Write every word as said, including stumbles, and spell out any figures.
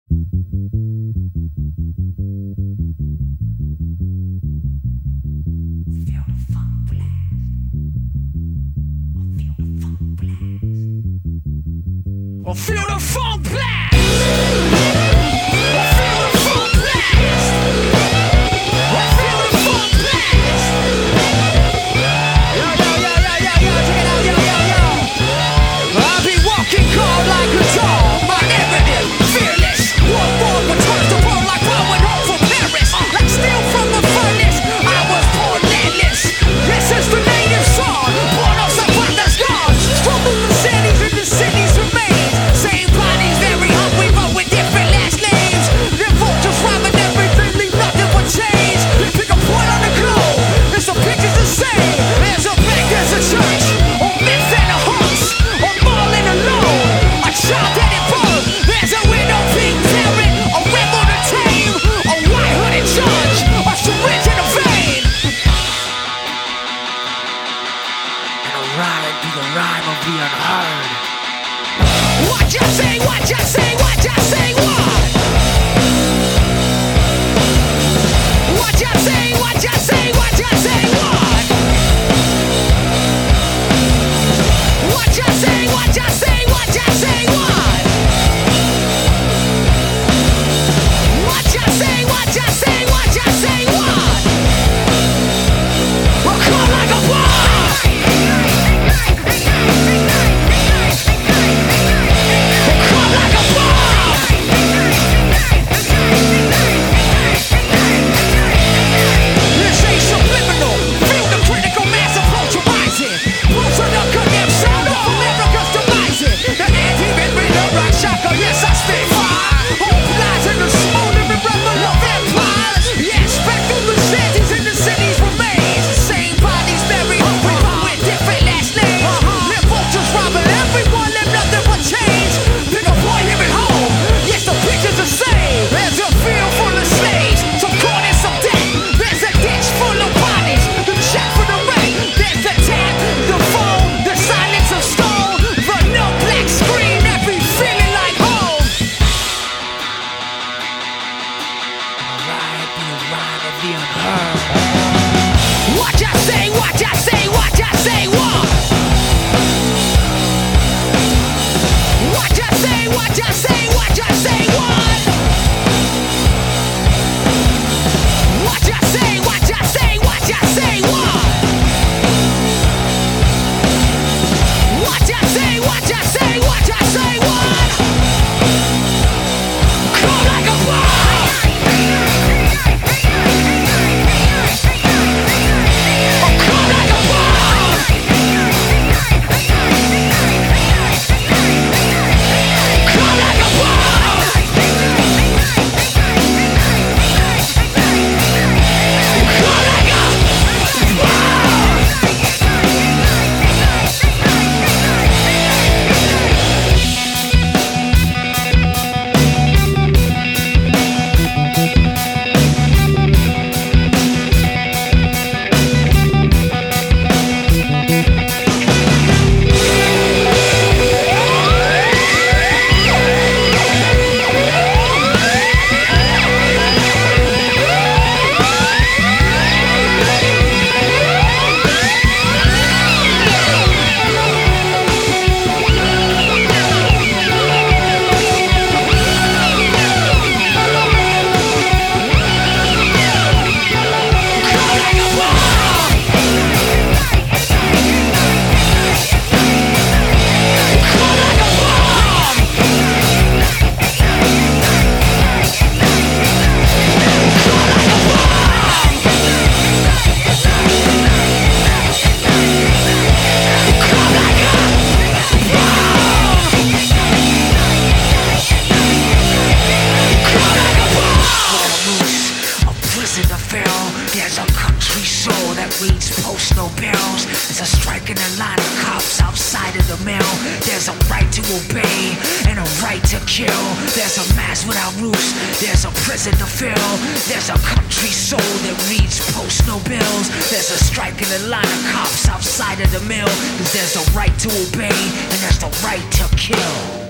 Or feel the funk blast. Or feel the funk blast. Or feel the funk blast. Yo, yo, yo, yo, yo, yo, check it out, yo, yo, yo. I'll be walking cold like a dog, my evidence fearless. One more returns the world like blowing home from Paris. Like steel from the furnace, I was born landless. This is the native song, born off some partner's scars. Struggle the cities and the cities remain. Same bodies, very hungry, but with different last names. Their vultures robbing everything, leave nothing but change. They pick a point on the globe, and some pictures the same. There's a bank, there's a church, or myth and a horse, or mauling alone, a child headed bird. There's a widow, pink parent, a rebel to tame, a white hooded judge, a syringe in a vein. And a ride be the rhyme of the unheard. What you say, what you say, what you say, what? What you say, what you say, what you say, what? What you say, what you say, what you say, what? What you say, what you say, what you say, what? We'll come like a bomb. Come like a bomb. This ain't subliminal. Feel the critical mass approach arising. Roots of the condemned sound of America's demising. The anti-man with the rock shocker, yes I stay fire. Hope lies in the smoldering rebel of empires. Yes, back through the cities and the cities remains. Same bodies very hungry, but with different last names. Their vultures robbing everyone, let nothing but change. Pick a boy here at home, yes the picture's the same. There's a field full of slaves, some corn and some debt. There's a ditch full of bodies, the check for the rent. There's the tap, the phone, the silence of stone. The no black screen, every feeling like home. Alright, be a rhyme of the unheard. What you say, what you say, what you say, what? What you say, what you say, what you say, what? What you say, what you say, what you say, what? What you say, what you say, what you say, what? Come like a bomb. Oh, come like a bomb. Come like a bomb. Come like a there's a country soul that reads postal bills. There's a strike in the line of cops outside of the mill. There's a right to obey and a right to kill. There's a mass without roofs. There's a prison to fill. There's a country soul that reads postal bills. There's a strike in the line of cops outside of the mill. Cause there's a right to obey and there's the right to kill.